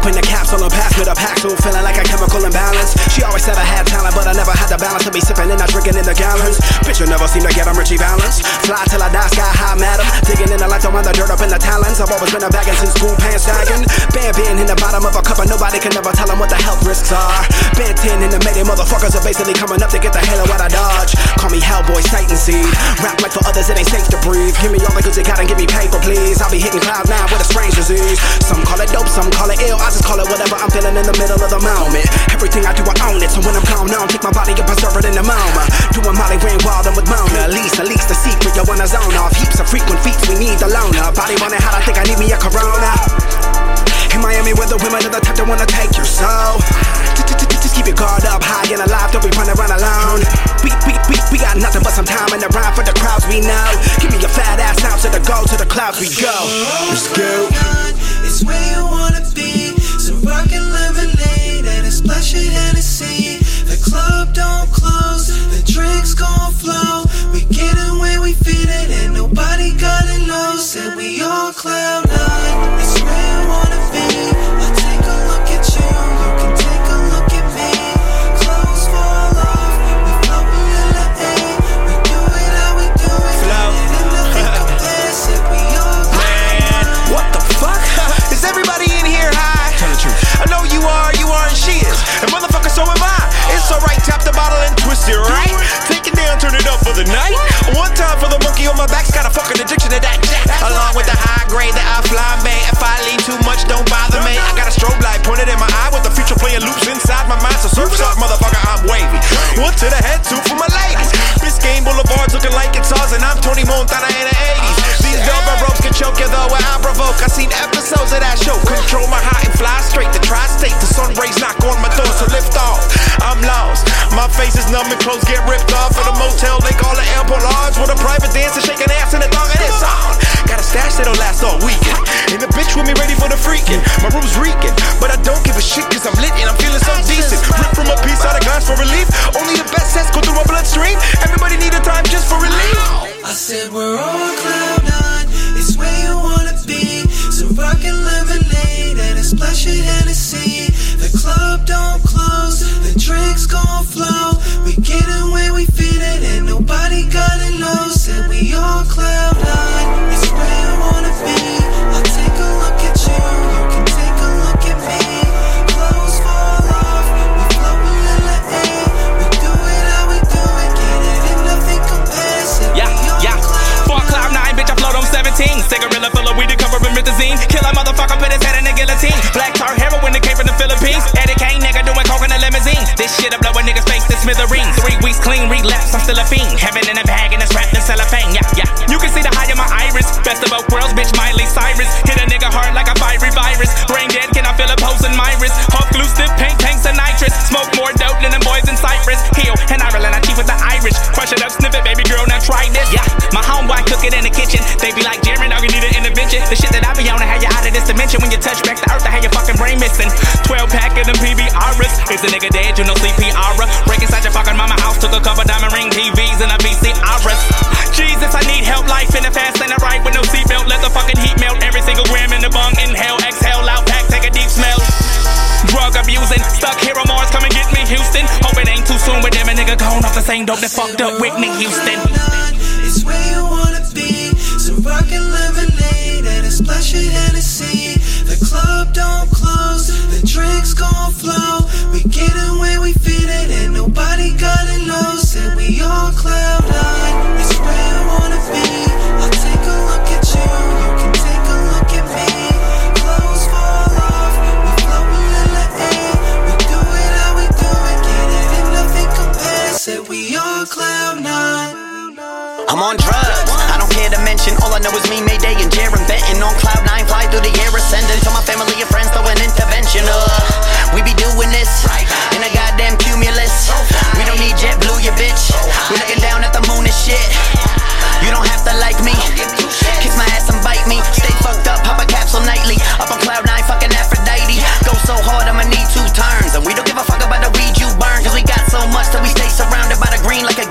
in the capsule, a pass with a Paxil, feeling like a chemical imbalance. She always said I had talent, but I never had the balance to be sipping and not drinking in the gallons. Bitch, you never seem to get them Richie Valens. Fly till I die, sky high, madam. Digging in the lights, I'm on the dirt up in the talons. I've always been a bagging since school, pants sagging. Band being in the bottom of a cup, and nobody can never tell them what the health risks are. Band 10 in the Mayday, motherfuckers are basically coming up to get the halo out I dodge. Call me Hellboy, Satan Seed. Rap like for others, it ain't safe to breathe. Give me all the goods you got and give me paper, please. I'll be hitting cloud 9 with a strange disease. Some call it dope, some call it ill. I just call it whatever I'm feeling in the middle of the moment. Everything I do, I own it. So when I'm calm now, take my body and preserve it in the moment. Doing Molly Ring wild and with Mona. At least the secret, you wanna zone off. Heaps of frequent feats, we need the loner. Body running hot, I think I need me a Corona. In Miami, where the women are the type that wanna take your soul. Just keep your guard up high and alive, don't be running around alone. We got nothing but some time in the rhyme for the crowds we know. Give me your fat ass out to the goal, to the clouds we go. Let's go. It's where you wanna be. Some rockin' lemonade and a splash of Hennessy. The club don't close, the drinks gon' flow. We get it where we fit it and nobody gotta know. Said we all cloud 9. It's where you wanna be. I'll take a look at you, you can take a look at me. Clothes fall off, we floatin' in the air. We do it how we do it. Flow. And nothing compares. Said we all Man, what the fuck? Is everybody in here high? Tell the truth. I know you are, and she is. And motherfucker, so am I. It's alright, tap the bottle and twist it right. Take it down, turn it up for the night. One time for the monkey on my back's got a fucking addiction to that jack. Along with the high grade that I fly, man. If I lean too much, don't bother me. I got a strobe light pointed in my eye with the future playing loops inside my mind. So surf's up, motherfucker, I'm wavy. One to the head, two for my ladies. Biscayne Boulevard's looking like it's ours, and I'm Tony Montana in the 80s. These velvet ropes can choke you though when I provoke. I seen episodes of that show. Control my heart and fly straight to tri-state. The sun rays knock on my door, so lift off. I'm lost. My face is numb and clothes get ripped off. At a motel, they call the airport lodge with a private dancer shaking ass in the dog, and it's on. Got a stash that'll last all weekend. And the bitch with me ready for the freaking. My room's reeking, but I don't give a shit cause I'm lit and I'm feeling so decent. Rip from a piece out of glass for relief. Only the best sets go through my bloodstream. Everybody need a time just for relief. I said we're on cloud 9. It's where you wanna be. Some rockin' lemonade and a splash of Hennessy. The club don't close, the drinks gon' flow. We get it where we fit it and nobody gotta know. Said we on cloud 9. It's where you wanna be. I'll take a look at you, you can take a look at me. Clothes fall off, we floatin' in the air. We do it how we do it, get it and nothing compares. Said we on Fuck cloud 9, bitch, I float on 17. Cigarilla full of weed to cover with methazine. Kill a motherfucker, put his head in the guillotine. Black tar heroin that came from the Philippines. Eddie Kane, nigga, doing coke in a limousine. This shit up, blow a nigga's face to smithereens. 3 weeks clean, relapse, I'm still a fiend. Heaven in a bag and it's wrapped in cellophane. Yeah. You can see the high of my iris. Best of both worlds, bitch, Miley Cyrus. Hit a nigga hard like a fiery virus. Brain dead, can I feel a pulse in my wrist? Hawk glue, stiff paint, tanks of nitrous. Smoke more dope than them boys in Cyprus. Heal, and Ireland, I cheat with the Irish. Crush it up, sniff it, baby girl, now try this. Yeah, my homeboy cook it in the kitchen. They be like, Jeremy, dog, you need an intervention. The shit that I be on, I have you out of this dimension. When you touch back to earth, I have your fucking brain missing. 12 pack of them PBRs. Is a nigga dead, you know CPR. Break inside your fucking mama house. Took a couple diamond ring TVs and a VCRs. Jesus, I need help. Life in the fast and the right with no seatbelt. Let the fucking heat melt. Every single gram in the bung. Inhale, exhale, out pack, take a deep smell. Drug abusing, stuck here on Mars, come and get me, Houston. Hope it ain't too soon, but them a nigga gone off the same dope that fucked up Whitney Houston. It's where you wanna be. Some rockin' lemonade and a splash of Hennessy. The club don't close, the drinks gon' flow. We get it where we fit it and nobody gotta know. Said we all cloud 9. It's where you wanna be. I'll take a look at you, you can take a look at me. Clothes fall off, we floatin' in the air. We do it how we do it, get it and nothing compares. Said we all cloud 9. I'm on drugs, I don't care to mention. All I know is me, Mayday, and Jaron Benton. On cloud 9, fly through the air, ascending. To my family and friends, throw an intervention. We be doing this in a goddamn cumulus. We don't need JetBlue, you bitch. We looking down at the moon and shit. You don't have to like me. Kiss my ass and bite me. Stay fucked up, pop a capsule nightly. Up on cloud 9, fucking Aphrodite. Go so hard, I'ma need 2 turns. And we don't give a fuck about the weed you burn. Cause we got so much that we stay surrounded by the green like a